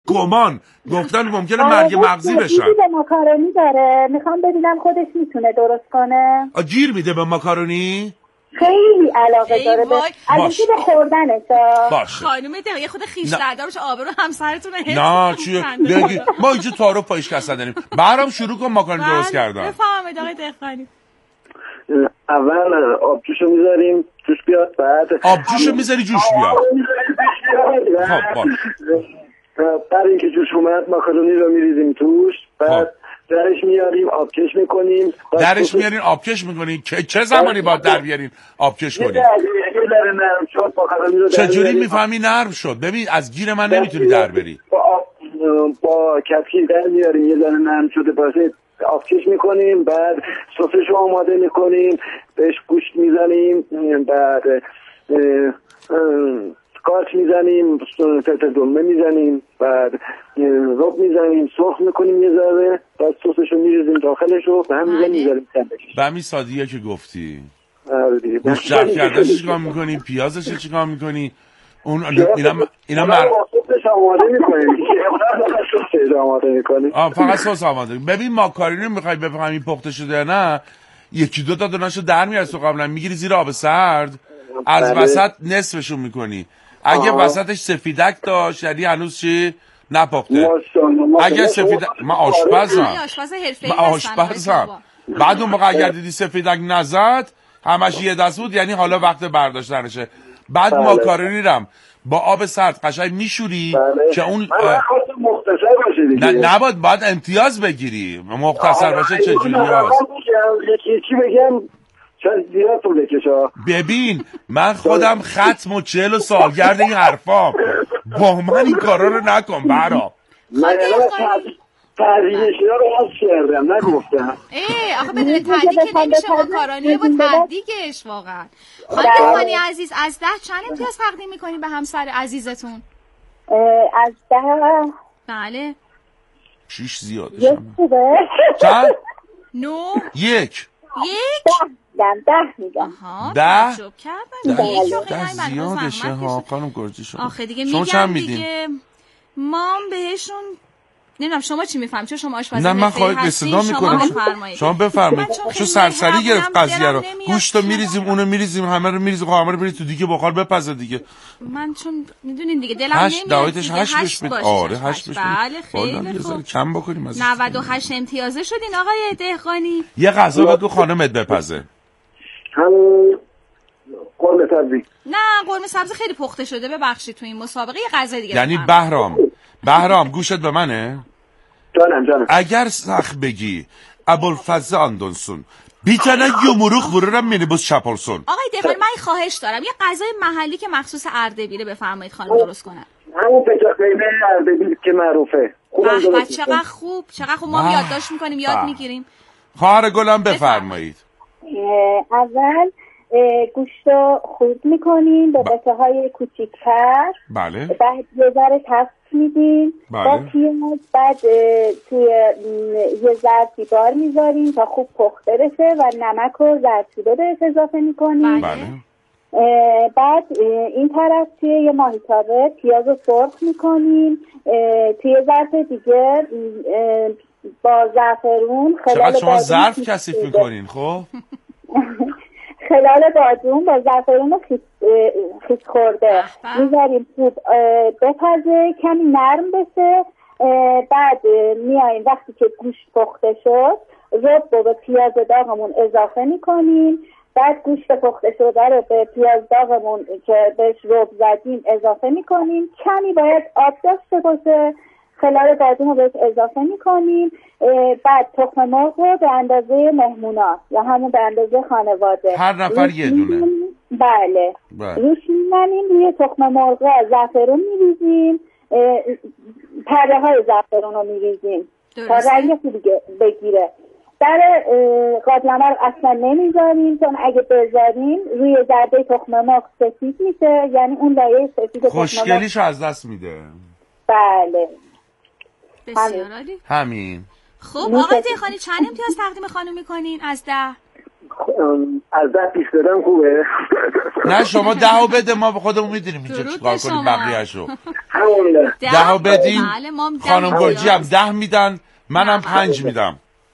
گمان گفتن ممکنه مرگ مغزی بشن. به ماکارونی داره، میخوام ببینم خودش میتونه درست کنه. گیر میده به ماکارونی؟ خیلی علاقه داره به البته به خوردنش. باشه خانم یه خود خیش‌دردارش آبرو همسرتون حفظ نه چیه بگی ما اینجا تعارف پایش کس نداریم. برام شروع کن ماکارونی درست کردن. بفهمید آقای دهقانی. اول آبجوشو میذاریم توش بیاد، بعد آبجوشو میذاری جوش بیاد. خب باش. بعد اینکه جوش اومد ماکارونی رو میریزیم توش، بعد درش میاریم آبکش میکنیم. درش میارین آبکش میکنین چه زمانی باید در بیارین آبکش کنین؟ یه ذره نرم شد ماکارونی رو چجوری میفهمی نرم شد؟ ببین از گیر من نمیتونی در بری. با کتکی در میاریم، یه ذره نرم شده باشه آبکش میکنیم، بعد سسش رو آماده میکنیم، بهش گوشت میزنیم، بعد قارچ میزنیم، فلفل دلمه میزنیم، بعد رب میزنیم، سرخ میکنیم یه ذره، بعد سسش رو میریزیم داخلش رو به هم میزنیم. به همین سادیه که گفتی. گوشت جرد کردنش چیکار میکنی؟ پیازش چیکار میکنی؟ اون اینا سسش آماده میکنیم. فقط سس آماده. ببین ماکارونی میخوای بفهمی پخته شده یا نه، یکی دو تا دونه‌شو در میاری تو قبلا میگیری زیر آب سرد، از وسط نصفشو میکنی. اگه وسطش سفیدک داشت یعنی هنوز چی نپخته. اگه سفیدک من آشپزم. بعد اون موقع اگر دیدی سفیدک نزد همش یه دست بود یعنی حالا وقت برداشتنشه. بعد ماکارونی رم با آب سرد قشنگ میشوری که اون مختصر باشه دیگه. نباید باید امتیاز بگیری. مختصر باشه چه جوری هست؟ یکی بگم شاید زیاد طول بکشه. ببین من خودم ختم و 40 سالگرد این حرفام، با من این کارا رو نکن برا. من تحریکش رو حس کردم نگفتم. آخه بدون تحریک که نمیشه ماکارونی با تحریکش واقعا. خانم دهقانی عزیز از 10 چند امتیاز تقدیم میکنی به همسر عزیزتون؟ از 10 بله 6 زیاده. چند؟ 9 1 10 میگم. 10 زیاده شه ها خانم گرجی شما. آخه دیگه میگم دیگه مام بهشون نمیدونم شما چی میفهمید چون شما آشپز نه من خواهید به صدا میکنم شما بفرمایید. چون سرسری گرفت قضیه رو گوشتو میریزیم اونو میریزیم همه رو میریزیم همه رو برید تو دیگه بخار بپزه دیگه. من چون میدونین دیگه دلم نمیاد دعایتش 8 بش بید. آره 8 بش بله خیلی خوب کم بکنیم از 98 امتیازه شدین آقای دهقانی. یه غذا بگو خانمت بپزه. قرمه سبزی. نه قرمه سبزی خیلی پخته شده ببخشید تو این مسابقه یه غذا دیگه. یعنی بهرام گوشت به منه؟ جانم. اگر سخت بگی ابوالفضل اندونسون بیتنه یومروخ ورورم مینیبوس چپلسون. آقای دهقانی من خواهش دارم یه غذای محلی که مخصوص اردبیله بفرمایید خانم درست کنن. همون پچاق قیمه اردبیل که معروفه. چقدر خوب ما یادداشت میکنیم یاد میگیریم. خواهر گلم بفرمایید. اول گوشت رو خورد میکنین به قطعه های کوچیک‌تر. بله. بعد یه ذره تفت میدین. با پیاز بعد توی یه ظرفی بار میذارین تا خوب پخته بشه و نمک و زردچوبه بهش اضافه میکنین. بله. بعد این طرف توی یه ماهیتابه پیاز رو سرخ میکنین. توی ظرف دیگه با زعفرون خلال شما ظرف کثیف میکنین خب؟ خلال بادون با زعفرون خیس خورده میذاریم خوب بپزه کمی نرم بشه. بعد میاییم وقتی که گوشت پخته شد رب رو به پیاز داغمون اضافه میکنیم. بعد گوشت پخته شده رو به پیاز داغمون که بهش رب زدیم اضافه میکنیم. کمی باید آب داشته باشه. خلال بادون رو بهش اضافه میکنیم. بعد تخم مرغ رو به اندازه مهمونا یا همون به اندازه خانواده هر نفر یه دونه. بله. روش میزنیم روی تخم مرغ زعفرون میریزیم. پره های زعفرون رو میریزیم تا رنگ خوبی بگیره. در قابلمه رو اصلا نمیذاریم چون اگه بذاریم روی زرده تخم مرغ سفید میشه یعنی اون لایه سفید خوشگلیش از دست میده. بله بسیار عالی. همین. خب آقای دهقانی چند امتیاز تقدیم خانم میکنین از 10؟ از 10-20 بدم خوبه؟ نه شما 10 بده، ما به خودمون میدونیم اینجا چیکار کنیم بقیه‌شو. همونه 10 بدین. بله ما خانم گرجی هم 10 میدن، منم 5 میدم.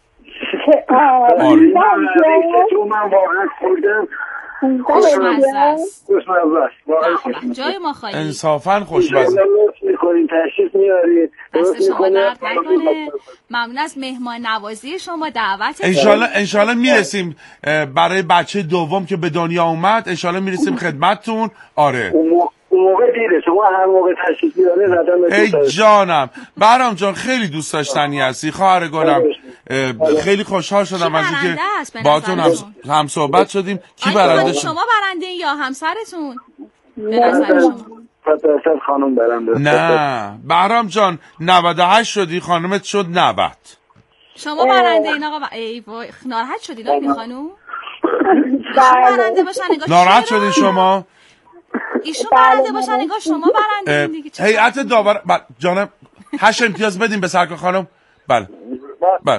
من واقعا خوردم خوشمزه است. جای ما خالی. انصافاً خوشمزه. میکنین تشریف میارید دست شما درد نکنه. ممنون از مهمان نوازی شما، دعوت انشالله میرسیم برای بچه دوم که به دنیا اومد، انشالله میرسیم خدمتتون. آره اون موقع دیره، شما هر موقع تشریف بیاره زدن. ای جانم بهرام جان، خیلی دوست داشتنی هستی خواهر گلم. خیلی خوشحال شدم از اینکه باهاتون هم صحبت شدیم. کی برنده شد؟ شما برنده یا همسرتون؟ به نظر شما خانم برنده. نه بهرام جان 98 شدی، خانمت شد 90. شما برنده این آقا. ای وای ناراحت شدید این خانم؟ برنده باشن نگاه. ناراحت شدی شما؟ ایشون برنده باشن نگاه شما برنده دیگه. هیئت داور جانم 8 امتیاز بدیم به سرکار خانم. بله بله.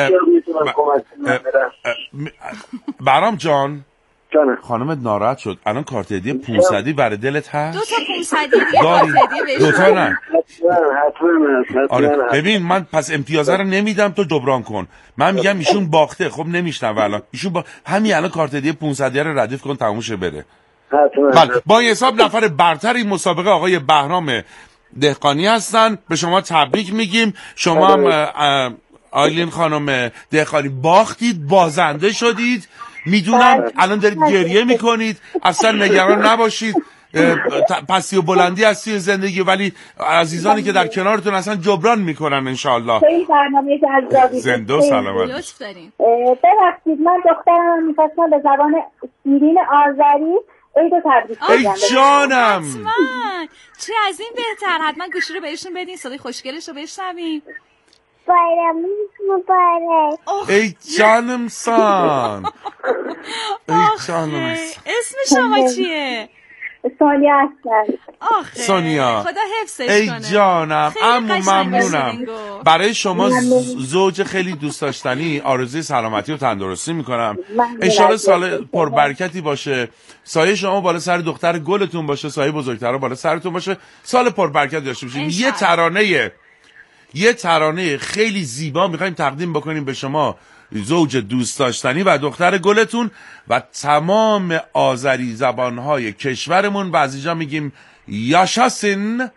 بهرام جان خانمت ناراحت شد. الان کارت هدیه 500 برای دلت هست؟ 2 تا 500 دیگه کارت هدیه بهش. 2 تا نه. حتما. آره ببین من پس امتیازه رو نمیدم، تو جبران کن. من میگم ایشون باخته. خب نمیشنم الان. ایشون همین الان کارت هدیه 500 رو ردیف کن تموم شه بره. بله با این حساب نفر برتر این مسابقه آقای بهرام دهقانی هستن. به شما تبریک میگیم. شما هم آیلین خانم دهقانی باختید، بازنده شدید. میدونم الان دارید گریه میکنید، اصلا نگران نباشید. پستی و بلندی از توی زندگی، ولی عزیزانی که در کنارتون اصلا جبران میکنن انشالله. خیلی برنامه جذابی. زنده و سلامت. لطف داریم. ببخشید من دخترم میخواستم به زبان شیرین آذری عید و تبریک بگم. ای جانم حتما چه از این بهتر. حتما گوشی رو بهشون بدین، صدای خوشگلش رو بشنویم. بایرمون مبارک. ای جانم سان. ای جانم سان. اسم شما چیه؟ سونیا هستن. آخه سونیا خدا حفظش ای کنه. جانم اما ممنونم. گفت. برای شما زوج خیلی دوست داشتنی آرزوی سلامتی و تندرستی میکنم. انشالله سال پربرکتی باشه. سایه شما بالا سر دختر گلتون باشه، سایه بزرگتر بالا سرتون باشه. سال پربرکت داشته باشیم. یه ترانه خیلی زیبا میخوایم تقدیم بکنیم به شما زوج دوست داشتنی و دختر گلتون و تمام آذری زبانهای کشورمون و از اینجا میگیم یاشاسین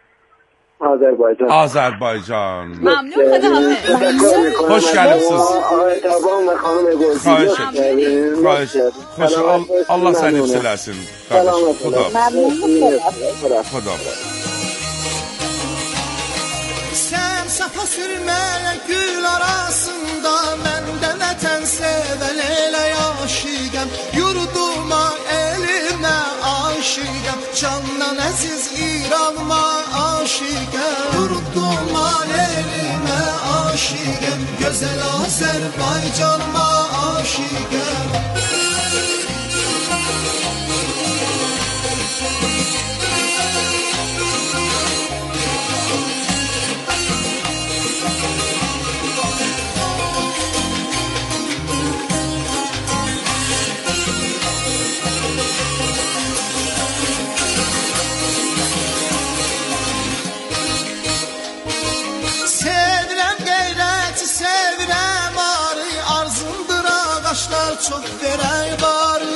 آذربایجان. ممنون. خدا حافظ. خوش گلسوز. خواهش Allah seni ifsilesin. خدا Sen safa sürmeye gül arasında ben de vətən sevəl aşiqəm yurduma elime aşiqəm candan əziz İranıma aşiqəm yurduma elime aşiqəm gözəl Azərbaycanıma aşiqəm. Çok verək barı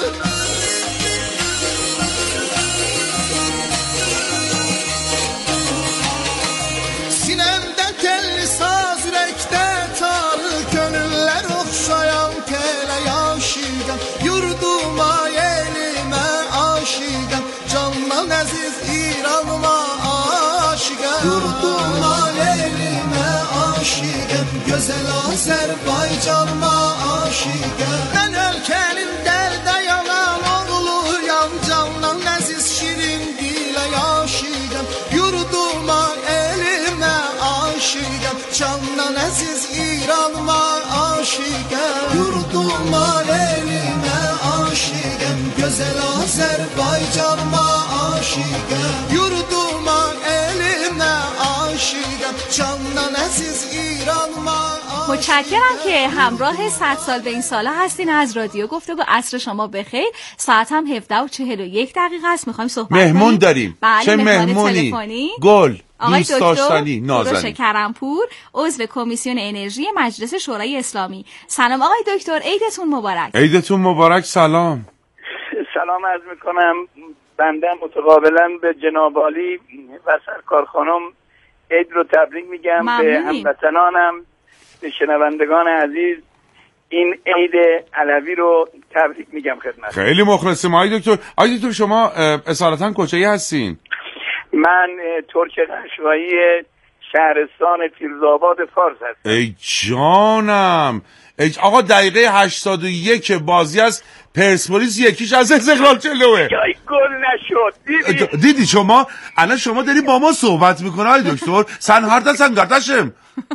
Sinəmdə telli saz ürəkdə tarı Gönüllər oxşayan telə aşiqəm Yurduma, elimə aşiqəm Candan əziz İranıma aşiqəm Yurduma, elimə aşiqəm Gözəl Azərbaycanıma aşiqəm Mən ölkənin dərdə yanan oğluyam Candan əziz şirin dilə aşiqəm Yurduma, elimə aşiqəm Candan əziz İranıma aşiqəm Yurduma, elimə aşiqəm Gözəl Azərbaycanıma aşiqəm Yurduma, elimə aşiqəm Candan əziz İranıma aşiqəm متشکرم که همراه 100 سال به این ساله هستین از رادیو گفتگو. عصر شما بخیر. ساعت هم 17:41 است. میخوایم صحبت کنیم. مهمون داریم. بله، چه مهمونی؟ گل دوست داشتنی نازنین کرمپور، عضو کمیسیون انرژی مجلس شورای اسلامی. سلام آقای دکتر، عیدتون مبارک. عیدتون مبارک. سلام عرض میکنم. بنده متقابلا به جناب عالی و سرکار خانم عید رو تبریک میگم. به هموطنانم، به شنوندگان عزیز این عید علوی رو تبریک میگم خدمت. خیلی مخلصیم آقای دکتر. آقای دکتر شما اصالتا کجایی هستین؟ من ترک قشقایی شهرستان فیروزآباد فارس هستم. ای جانم. آقا دقیقه 81 بازی از پرسپولیس یکیش از استقلال جلوه. جای گل نشد. دیدی شما؟ الان شما داری با ما صحبت میکنه آقای دکتر. سن هاردا سن گردشم.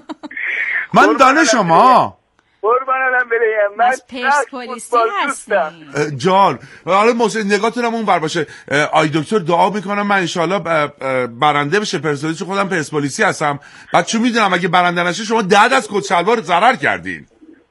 من دانه شما قربان علم بریم. من از پرسپولیسی هستم جان. حالا محسن نگاهتونم اون بر باشه. آی دکتر دعا میکنم من انشالله برنده بشه پرسپولیس. خودم پرسپولیسی هستم. بعد چون میدونم اگه برنده نشه شما 10 از کت شلوار ضرر کردین.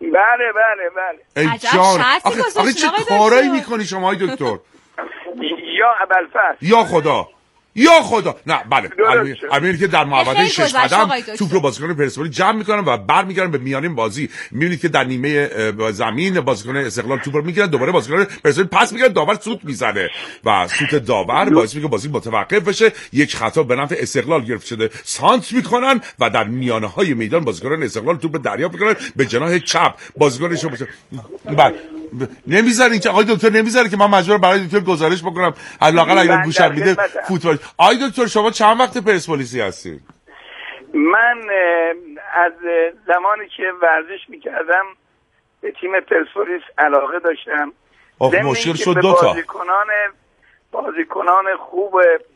بله. ای جان. آخه چه کارایی میکنی شما آی دکتر؟ یا ابوالفضل یا خدا. نه بله. البته که در محوطه 6 قدم توپ رو بازیکن پرسپولیس جمع میکنن و برمیگردن به میانین بازی. میبینید که در نیمه زمین بازیکن استقلال توپ رو میگیرن، دوباره بازیکن پرسپولیس پاس میگیرن، داور سوت میزنه و سوت داور باعث میشه بازی متوقف بشه. یک خطا به نفع استقلال گرفته شده، سانت میکنن و در میانه های میدان بازیکنان استقلال توپ رو دریافت میکنن به جناح چپ. بازیکنش بعد نمیذارین که آقای دکتر نمیذاره که من مجبور برای دکتر گزارش بکنم حداقل اگر گوشم میده فوتبال. آقای دکتر شما چند وقت پرسپولیسی هستید؟ من از زمانی که ورزش میکردم به تیم پرسپولیس علاقه داشتم. مشکل شد دوتا بازیکنان خوب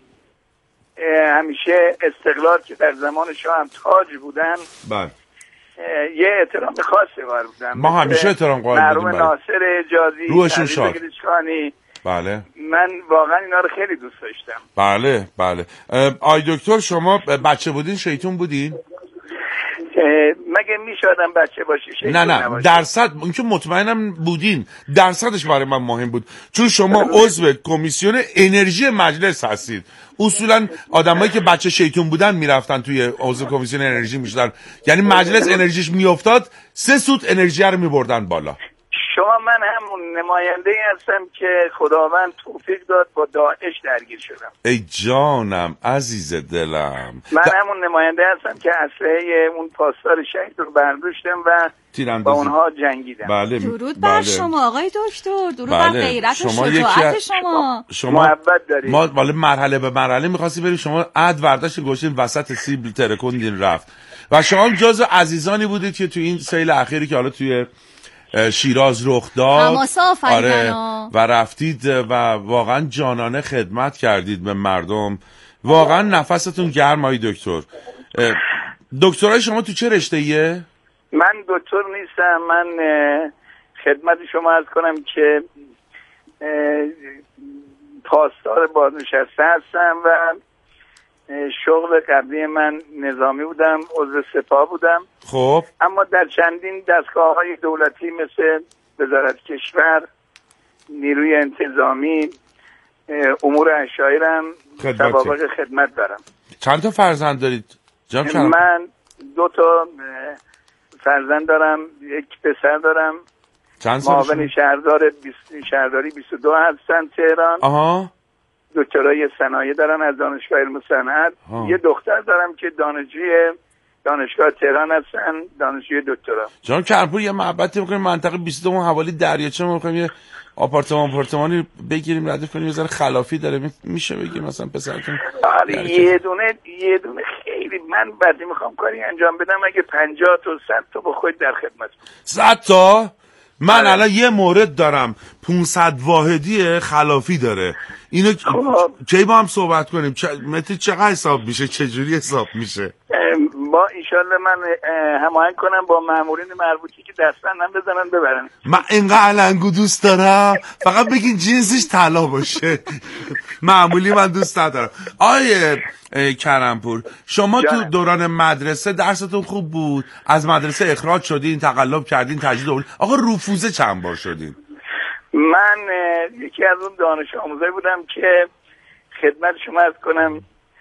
همیشه استقلال که در زمان شاه هم تاج بودن بله یه احترام خاصی قائل بودم. ما همیشه احترام قائل بودیم. ناصر حجازی، روحشون شاد. بله من واقعا اینا رو خیلی دوست داشتم. بله. آی دکتر شما بچه بودین شیطون بودین؟ مگه میشادم بچه باشی شیطون نه درصد اون که مطمئنم بودین. درصدش برای من مهم بود چون شما عضو کمیسیون انرژی مجلس هستید. اصولا آدمایی که بچه شیطون بودن میرفتن توی عضو کمیسیون انرژی میشدن، یعنی مجلس انرژیش میافتاد 3 سوت انرژی رو میبردن بالا. شما من همون نماینده‌ای هستم که خداوند توفیق داد با داعش درگیر شدم. ای جانم عزیز دلم. من همون نماینده هستم که اسلحه اون پاسدار شهید رو برداشتم و با اونها جنگیدم. بله. درود بر شما آقای دکتر. درود بر غیرت و شجاعت شما. محبت دارید. ما مرحله به مرحله می‌خواستیم بریم، شما عد ورداشت گوشین وسط سیبل ترکوندین رفت و شما جزو عزیزانی بودید که تو این سیل اخیری که حالا توی شیراز رخ داد و رفتید و واقعا جانانه خدمت کردید به مردم. واقعا نفستون گرم آقای دکتر. دکترای شما تو چه رشته‌ایه؟ من دکتر نیستم. من خدمت شما عرض کنم که پاسدار بازنشسته هستم و شغل قبلی من نظامی بودم، عضو سپاه بودم. خب اما در چندین دستگاه‌های دولتی مثل وزارت کشور، نیروی انتظامی، امور عشایرم سوابق خدمت دارم. چند تا فرزند دارید؟ من 2 تا فرزند دارم، 1 پسر دارم. چند سالشون؟ معاون شهرداری 22 هستن تهران. آها. دکترای صنایع دارن از دانشگاه علم و صنعت. یه دختر دارم که دانشگاه تهران هستن، دانشجوی دکترا. جان کرمپور یه محبتی می‌کنیم منطقه 22 حوالی دریاچه می‌خوایم یه آپارتمانی بگیریم ردیف کنیم، یه ذره خلافی داره میشه بگیم مثلا پسرتون. آره یه دونه خیلی من بعدی میخوام کاری انجام بدم اگه 50 تا 100 تا با خود در خدمت. 100 تا؟ من الان یه مورد دارم 500 واحدی خلافی داره. اینو کی با هم صحبت کنیم؟ متر چقدر حساب میشه؟ چه جوری حساب میشه؟ با ایشالله من هماهنگ کنم با مامورین مربوطی که دستبندم بزنن ببرن. من اینقدر علنگو دوست دارم، فقط بگین جنسش طلا باشه. معمولی من دوست ندارم. آیه کرمپور، شما تو دوران مدرسه درستون خوب بود؟ از مدرسه اخراج شدین، تقلب کردین، تجدید آوردین؟ آقا رفوزه چند بار شدین؟ من یکی از اون دانش آموزایی بودم که خدمت شما عرض کنم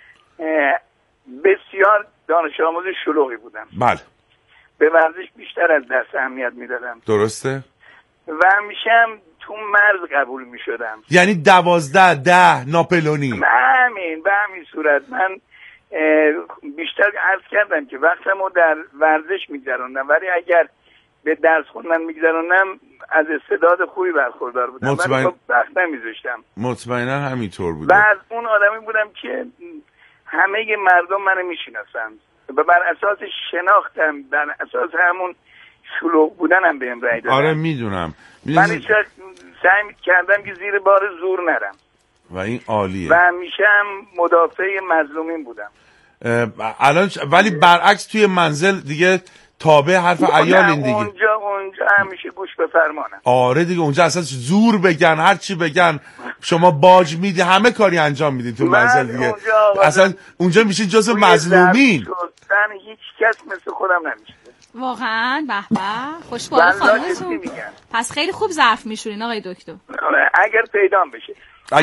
بسیار دانش آموز شلوغی بودم. بله. به ورزش بیشتر از درس اهمیت میدادم. درسته؟ و همیشه هم تو مرز قبول میشدم. یعنی 12 10 ناپلونی. به همین صورت من بیشتر عرض کردم که وقتمو در ورزش میگذروندم، ولی اگر به درس خوندن میگذروندم از استعداد خوبی برخوردار بودم، ولی خب وقت نمیذاشتم. مطمئنا همینطور بوده. و از اون آدمی بودم که همه مردم منو میشناسند و بر اساس شناختم، بر اساس همون شلوغ بودنم بهم رای دادن. آره میدونم. من سعی کردم که زیر بار زور نرم و این عالیه. و همیشه هم مدافع مظلومین بودم. الان ولی برعکس توی منزل دیگه تابع حرف عیالین دیگه. اونجا همیشه گوش به فرمانم. آره دیگه اونجا اصلا زور بگن، هر چی بگن شما باج میدی، همه کاری انجام میدین تو منزل دیگه. اصلا اونجا میشین جزو مظلومین. هیچ کس مثل خودم نمیشه. واقعا به به خوشبال خانمتون. پس خیلی خوب ظرف میشورین آقای دکتر. اگر پیدام بشه.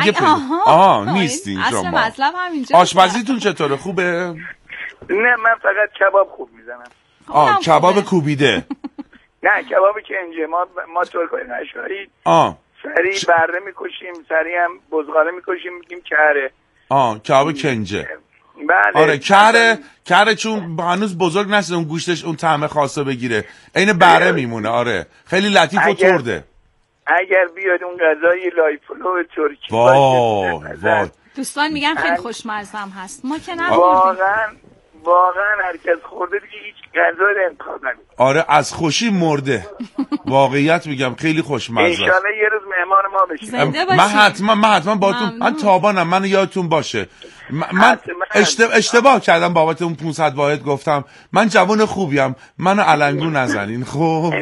نیستین شما. اصل مطلب همینجا. آشپزیتون چطوره؟ خوبه؟ نه من فقط کباب خوب میزنم. کباب کوبیده. نه کباب کنجه. ما ترکای نشایی سریع بره میکشیم، سریع هم بزغاله میکشیم، میگیم کره. کباب کنجه. بله. آره کره چون هنوز بزرگ نشده اون گوشتش اون طعم خاصه بگیره، عین بره میمونه. آره خیلی لطیف و ترده. اگر بیاد اون غذای لایپلو ترکی وای دوستان میگن خیلی خوشمزه هست، ما که نبردیم. واقعا هر کس خورده دیگه هیچ غذایی رو انتخاب نمی‌کنه. آره از خوشی مرده. واقعیت میگم خیلی خوشمزه. ان شاءالله یه روز مهمان ما بشید. من حتما باهاتون. من تابانم، من یادتون باشه. من اشتباه کردم بابت اون 500 واحد گفتم. من جوان خوبیم، منو علنگو نزنین. خب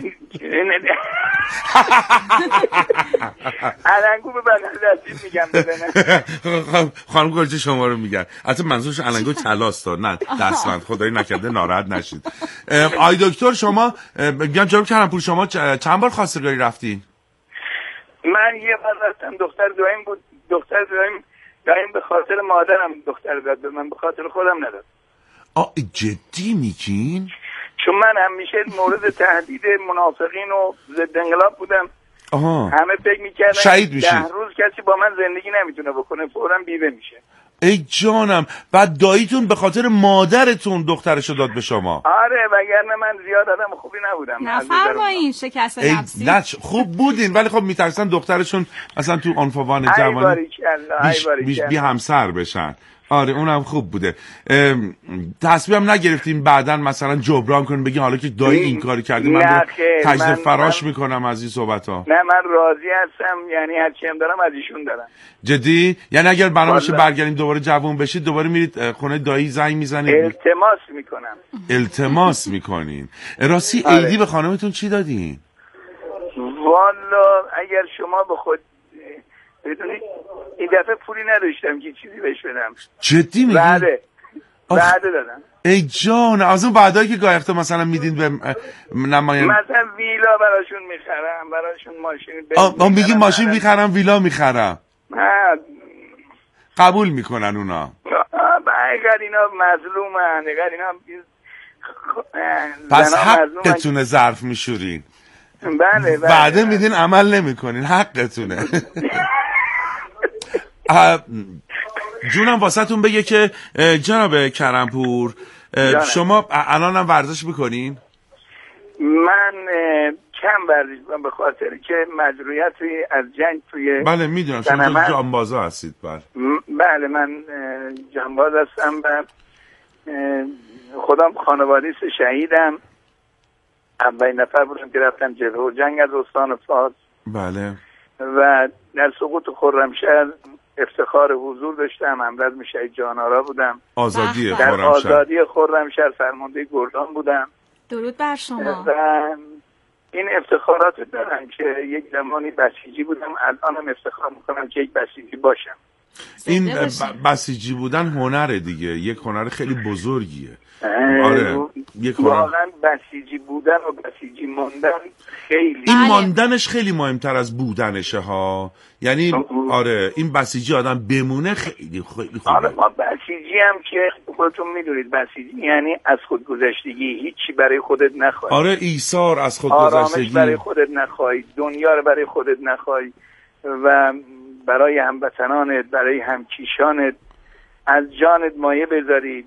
علنگو به بغل دستید میگم بزنه. خانم گلچه شما رو میگن. البته منظورش علنگو تلاست نه دستبند، خدایی نکرده ناراحت نشید. آی دکتر شما میگم جناب کرمپور شما چند بار خواستگاری رفتین؟ من یه بار رفتم، دختر دائم بود. دختر دائم به خاطر مادرم دختر داد به من، به خاطر خودم نداد. جدی میگین؟ چون من همیشه مورد تهدید منافقین و ضد انقلاب بودم. همه فکر میکردن شهید میشی. 10 روز کسی با من زندگی نمیتونه بکنه، فوراً بیوه میشه. ای جانم. بعد داییتون به خاطر مادرتون دخترشو داد به شما؟ آره وگرنه من زیاد آدم خوبی نبودم. نفرمایین شکست نفسی. نه خوب بودین ولی خب میترسن دخترشون اصلا تو عنفوان جوانی بی همسر بشن. آره اونم خوب بوده. تصمیمم نگرفتیم بعداً مثلا جبران کنیم بگیم حالا که دایی این کاری کردی من تجدید فراش میکنم از این صحبت‌ها؟ نه من راضی هستم، یعنی هرچی هم دارم از ایشون دارم. جدی؟ یعنی اگر برنامه‌اش برگردیم دوباره جوون بشید دوباره میرید خونه دایی زنگ میزنید؟ التماس میکنم. التماس میکنین. راستی عیدی به خانمتون چی دادین؟ والا اگر شما به خود بدونید این دفعه پولی نداشتم که چیزی بهش بدم. جدی میگی؟ بعده دادم. ای جان از اون بعدایی که گاهی مثلا میدین به نماین مثلا ویلا براشون میخرم، براشون ماشین میگی ماشین میخرم ویلا میخرم. قبول میکنن اونا. اگر اینا مظلومن، اگر اینا پس حقتونه ظرف میشورین. بله بعده میدین عمل نمیکنین، حقتونه. جونم واسهتون بگه که جناب کرمپور شما الان هم ورزش میکنین؟ من کم ورزش میکنم به خاطر که مجروحیتی از جنگ توی بله میدونم شما جانبازا هستید. بله من جانباز هستم و خودم خانوادی شهیدم. اولین نفر بودم که رفتم جبهه جنگ از استان فاس. بله. و در سقوط خرمشهر افتخار حضور داشتم. همرزم شهید جهان‌آرا بودم. آزادی در خرمشهر. آزادی خرمشهر فرمانده گردان بودم. درود بر شما. و این افتخارات رو دارم که یک زمانی بسیجی بودم، الانم افتخار میکنم که یک بسیجی باشم. این بسیجی بودن هنره دیگه، یک هنر خیلی بزرگیه. آره واقعا بسیجی بودن و بسیجی موندن خیلی این ماندنش خیلی مهمتر از بودنشه ها. یعنی آره این بسیجی آدم بمونه خیلی خوبه. آره ما بسیجی هم که خودتون میدونید بسیجی یعنی از خودگذشتگی، هیچی برای خودت نخوای. آره ایثار از خودگذشتگی، آرامش برای خودت نخوای، دنیا رو برای خودت نخوای و برای هموطنانت، برای همکیشانت از جانت مایه بذاری.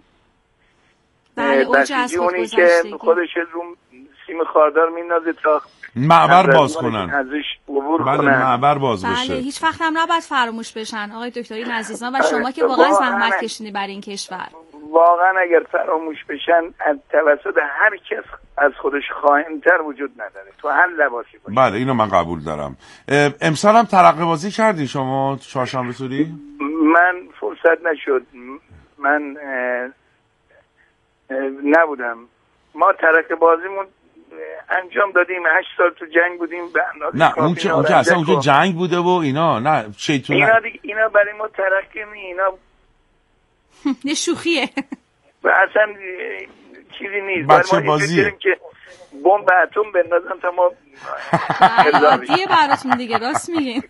بسیجی اونی که خودش رو سیم خاردار میندازه تا معبر باز کنن، ازش عبور بله کنن. معبر باز بشه. بله هیچ وقت هم نباید فراموش بشن آقای دکتر این عزیزان و شما که واقعا زحمت کشیدی برای این کشور. واقعا اگر فراموش بشن از توسط هر کس از خودش خائن‌تر وجود نداره تو هر لباسی باشه. بله اینو من قبول دارم. امسال هم ترقه بازی کردی شما چهارشنبه سوری؟ من فرصت نشد، من نبودم. ما ترقه بازیمون انجام دادیم، 8 سال تو جنگ بودیم به اندازه نه اون که اصلا اون که جنگ بوده و اینا، نه شیطون اینا برای ما ترقه اینا نه شوخیه و اصلا چیزی نیست. بچه ما بازیه که بمب اتم بندازن تا ما عادیه براتون دیگه. راست میگین.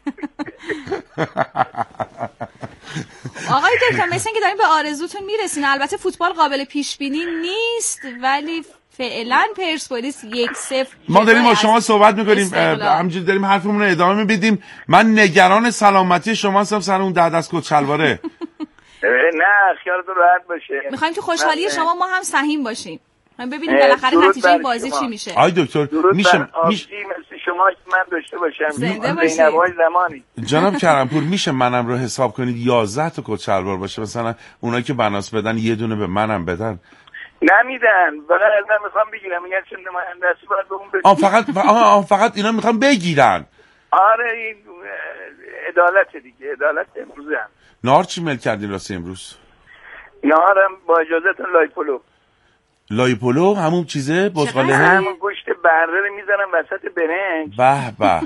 آقای دکتر مثل اینکه داریم به آرزوتون میرسین. البته فوتبال قابل پیش بینی نیست ولی فعلا پرسپولیس 1-0 ما داریم با شما صحبت میکنیم، همینجوری داریم حرفمون رو ادامه میدیم. من نگران سلامتی شما هستم سر اون 10 دست کت شلواره. نه خیالتون راحت باشه. میخوایم تو خوشحالی شما ما هم سهیم باشیم. ببینیم بالاخره نتیجه این بازی چی میشه. آی دکتر میشه مثل شما من داشته باشم زنده باشید زمانی. جناب کرمپور میشه منم رو حساب کنید 11 تا کت شلوار باشه، مثلا اونایی که بناس بدن یه دونه به منم بدن. نمیدن، فقط ازم میخوام بگیرم، میگن چون نماینده‌اش باید به اون برسید. فقط اینا میخوام بگیرن. آره این عدالت دیگه، عدالت امروزه هم. نهار چی مل کردین راستی امروز؟ نهارم با اجازهتون لای پلو همون چیزه بزغاله همون گوشت بره رو میزنم وسط برنج. به به.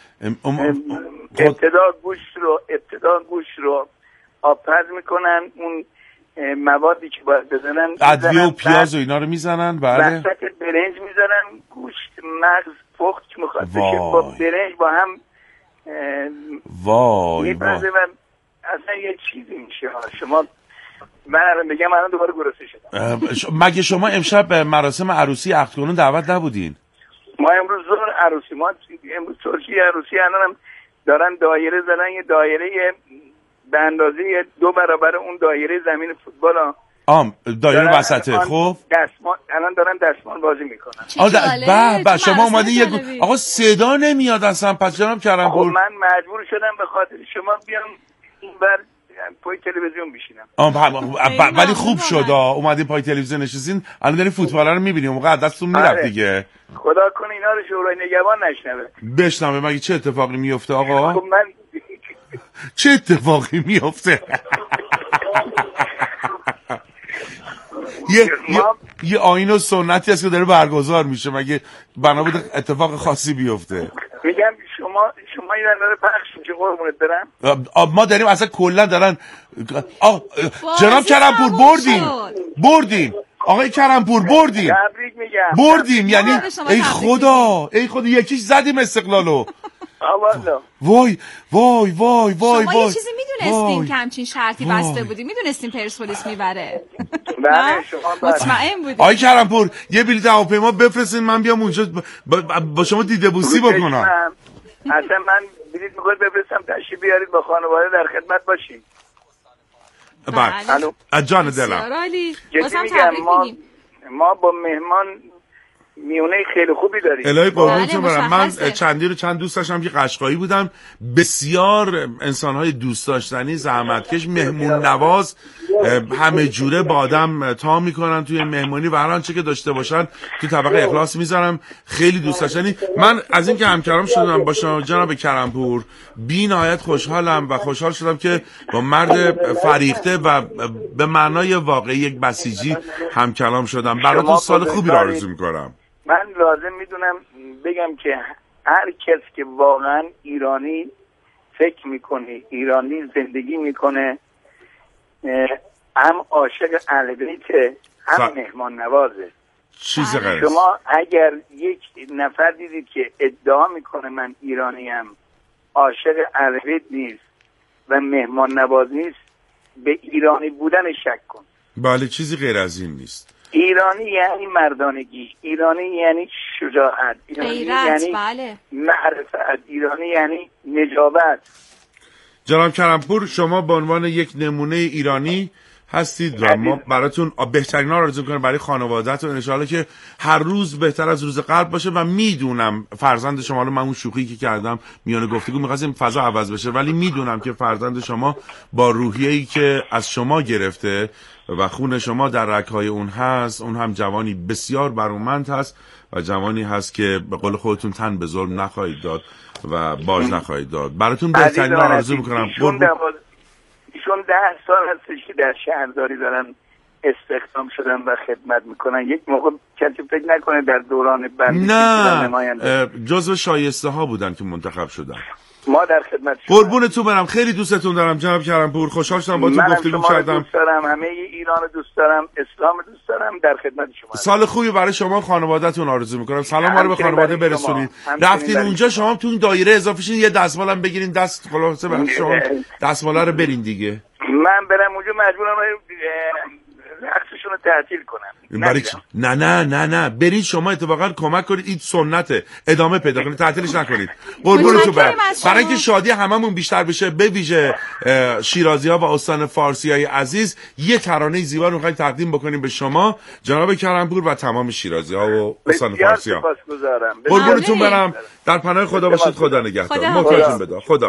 ابتدا گوشت رو آبپز میکنن، اون موادی که باید بزنن ادویه و پیاز و اینا رو میزنن. بله وسط برنج میزنن، گوشت مغز پخت که میخواد بشه با برنج با هم میپزه و اصلا یه چیزی میشه. شما من الان بگم الان دوباره گرسنه شدم. مگه شما امشب به مراسم عروسی عقدکنون دعوت نبودین؟ ما امروز ظهر عروسی، ما امروز ترکی عروسی الانم دارن دایره زدن، یه دایره به اندازه 2 برابر اون دایره زمین فوتبال دایره وسطه. خب الان دارن دستمال بازی میکنن. به شما اومدین آقا صدا نمیاد اصلا. پس جناب کرمپور من مجبور شدم به خاطر شما بیام اینور پای تلویزیون بشینم. ولی خوب شد اومدین پای تلویزیون نشستین، الان دارین فوتبال رو میبینیم، موقع دستتون میرفت دیگه. خدا کنه اینا رو شورای نگهبان بشنوه. مگه چه اتفاقی میفته آقا؟ خب من چه اتفاقی میفته؟ یه آیین و سنتی هست که داره برگزار میشه، مگه بنا بود اتفاق خاصی بیفته؟ میگم شما این داره پخش میشه قربونت برم. ما داریم اصلا کلا دارن. جناب کرمپور بردیم آقای کرمپور بردیم یعنی ای خدا یکیش زدیم استقلالو. وای شما یه چیزی میدونستین که همچین شرطی بسته بودیم؟ میدونستین پرسپولیس میبره؟ بله شما مطمئن بودیم. آقای کرمپور یه بلیط هواپیما بفرستین من بیام اونجا با شما دیده بوسی بکنم. اصلا من بلیط میخواد بفرستم تشریف بیارید با خانواده در خدمت باشین. بله از جان دلم. جدی میگم ما با مهمان میونه خیلی خوبی دارید. الهی قربونتون برم. من چند دوست داشتم که قشقایی بودم، بسیار انسان‌های دوست داشتنی، زحمتکش، مهمون نواز، همه جوره با آدم تا میکنن توی مهمونی و هر آنچه که داشته باشن تو طبق اخلاص میذارم. خیلی دوست داشتنی. من از این که همکارم شدم با شما جناب کرم‌پور بی نهایت خوشحالم و خوشحال شدم که با مرد فریخته و به معنای واقعی یک بسیجی همکلام شدم. براتون سال خوبی رو آرزو میکنم. من لازم میدونم بگم که هر کس که واقعا ایرانی فکر میکنه، ایرانی زندگی میکنه، هم عاشق اهل بیته، هم مهمان نوازه. چیز غیر. شما اگر یک نفر دیدید که ادعا میکنه من ایرانیم، عاشق اهل بیت نیست و مهمان نواز نیست، به ایرانی بودن شک کن. بله، چیزی غیر از این نیست. ایرانی یعنی مردانگی، ایرانی یعنی شجاعت، ایرانی یعنی بله. معرفت، ایرانی یعنی نجابت. جناب کرم‌پور، شما به عنوان یک نمونه ایرانی هستید و ما براتون بهترین ها رو آرزو می‌کنم برای خانواده‌تون. ان شاءالله که هر روز بهتر از روز قبل باشه و میدونم فرزند شما رو، من اون شوخی که کردم میان گفتگو می‌خواستم فضا عوض بشه، ولی میدونم که فرزند شما با روحیه‌ای که از شما گرفته و خون شما در رگ‌های اون هست، اون هم جوانی بسیار برومند هست و جوانی هست که به قول خودتون تن به ظلم نخواهید داد و باج نخواهید داد. براتون بهترین ها رو آرزو می‌کنم. ایشون 10 سال هستش که در شهرداری دارن استخدام شدن و خدمت میکنن. یک موقع کسی فکر نکنه در دوران بندگی نه، جزو شایسته ها بودن که منتخب شدن. ما در خدمت شما. قربونتون برم، خیلی دوستتون دارم جناب کرم‌پور. خوشحال شدم باهاتون گفتگو کردم. دوست دارم، همه ایران دوست دارم، اسلام دوست دارم، در خدمت شما. سال خوبی برای شما و خانواده‌تون آرزو می‌کنم. سلام ما رو به خانواده برسونید. رفتین اونجا شما تو این دایره اضافه شین، یه دستمالم بگیرین، دست خلاصه برای شما دستمالا رو برین دیگه. من برم اونجا مجبورم رقصشون رو تعطیل کنم. برای چی؟ نه برید شما اتفاقا کمک کنید، این سنته، ادامه پیدا کنید، تعطیلش نکنید. قربونتون برم. برای اینکه شادی هممون بیشتر بشه، به ویژه شیرازی‌ها و استان فارسی‌های عزیز، یه ترانه زیبا رو می‌خوایم تقدیم بکنیم به شما جناب کرم‌پور و تمام شیرازی‌ها و استان فارسی‌ها. قربونتون برم. در پناه خدا باشید. خدا نگهدار. محتاجتون بدار. خدا.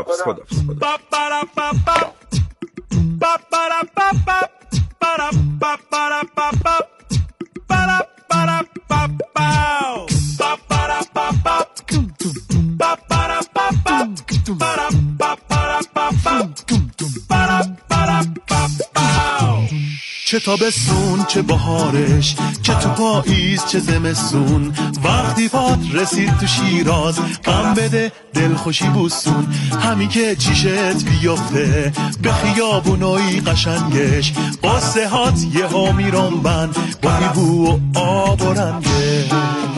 چه تابستون چه بهارش، چه تو پاییز چه زمستون، وقتی پات رسید تو شیراز غم بده دلخوشی بوسون. همین که چیشت بیفته به خیابونای قشنگش، قصه هات یه ها میرم بند با بو و آب و رنگش.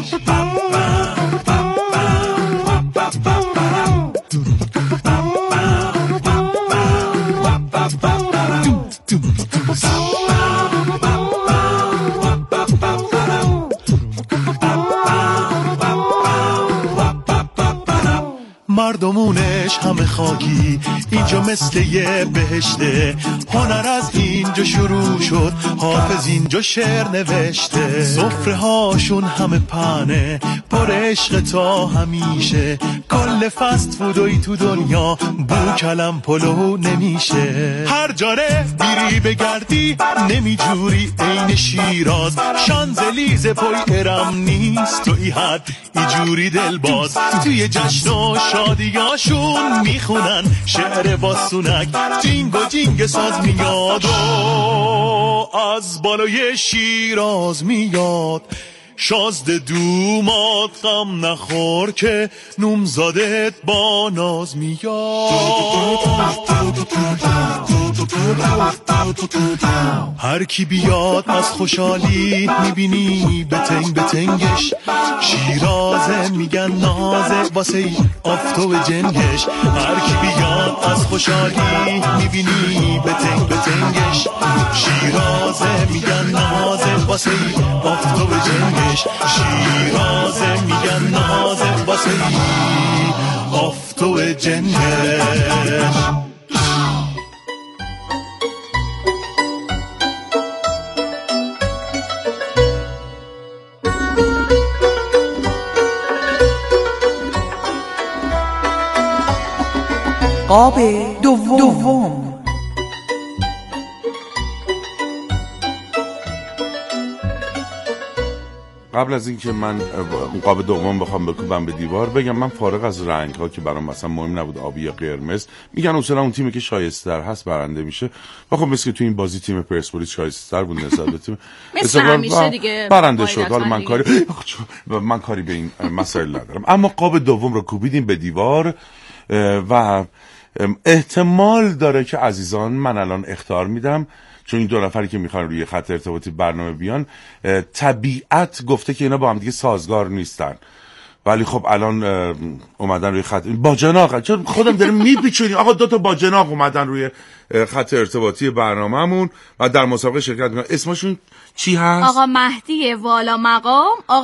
مردمونش همه خاکی، اینجا مثل یه بهشته. هنر از اینجا شروع شد، حافظ اینجا شعر نوشته. سفره هاشون همه پنه، پر عشق تا همیشه. کل فست فودوی تو دنیا بو کلم پلو نمیشه. هر جاره بیری بگردی نمیجوری عین شیراز. شانزلیزه پای ارم نیست تو ای حد ایجوری دل باز. توی جشن و شادیاشون میخونن شعر با سونک، جینگ و جینگ ساز میاد و از بالای شیراز میاد. شازده دومات غم نخور که نومزادت با ناز میاد. هر کی بیاد از خوشحالی میبینی بتنگ بتنگش. شیرازه میگن نازه واسه آفتو جنگش. هر کی بیاد از خوشحالی میبینی بتنگ بتنگش. شیرازه میگن نازه واسه آفتو جنگش. شیرازه میگن نازه واسه آفتو جنگش. قاب دوم. قبل از اینکه من قاب دوم بخوام بکوبم به دیوار بگم من فارغ از رنگ ها که برام مثلا مهم نبود آبی یا قرمز، میگن اصلا اون تیمی که شایسته‌تر هست برنده میشه. و خب مثل که تو این بازی تیم پرسپولیس شایسته‌تر بود نسبت به تیم مثل همیشه دیگه برنده شد. حالا من کاری به این مسائل ندارم. اما قاب دوم رو کوبیدیم به دیوار و احتمال داره که عزیزان من الان اخطار میدم، چون این دو نفری که میخوان روی خط ارتباطی برنامه بیان طبیعت گفته که اینا با هم دیگه سازگار نیستن، ولی خب الان اومدن روی خط باجناق، چون خودم دارم میپیچونی آقا دو تا باجناق اومدن روی خط ارتباطی برنامه‌مون و در مسابقه شرکت میکنن. اسمشون چی هست؟ آقا مهدی والا مقام.